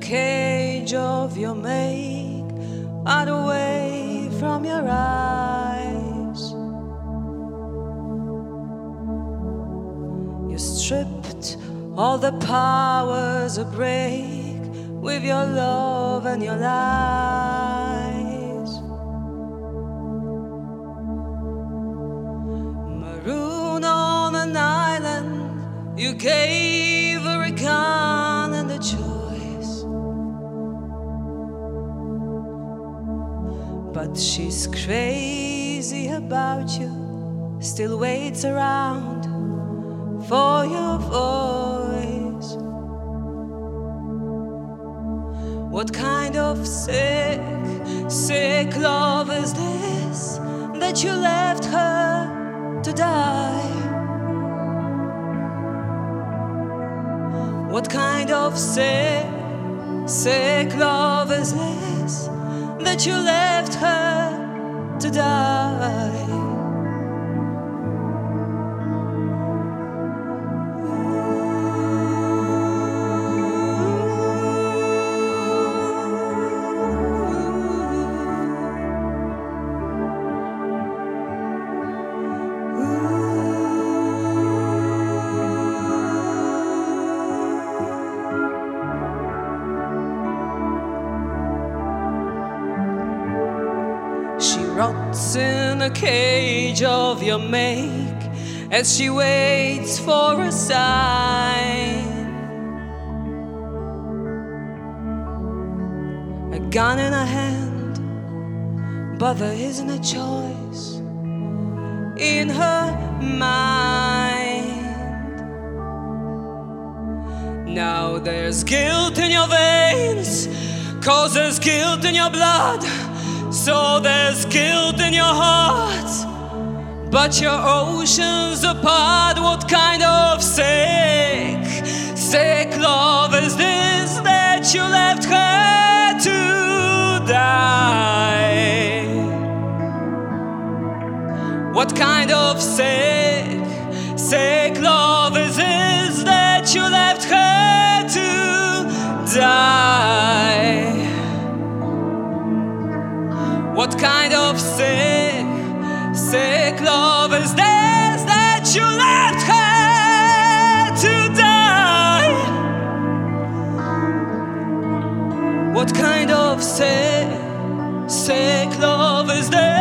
cage of your make, hide away from your eyes. You stripped all the powers a break with your love and your lies. Maroon on an island, you gave her a gun and a choice, but she's crazy about you, still waits around for your voice. What kind of sick, sick love is this that you left her to die? What kind of sick, sick love is this that you left her to die? She rots in a cage of your make as she waits for a sign. A gun in her hand, but there isn't a choice in her mind. Now there's guilt in your veins, 'cause there's guilt in your blood. So there's guilt in your heart, but your oceans apart. What kind of sick, sick love is this that you left her to die? What kind of sick, sick love is this that you left her to die? What kind of sick, sick love is this that you left her to die? What kind of sick, sick love is this?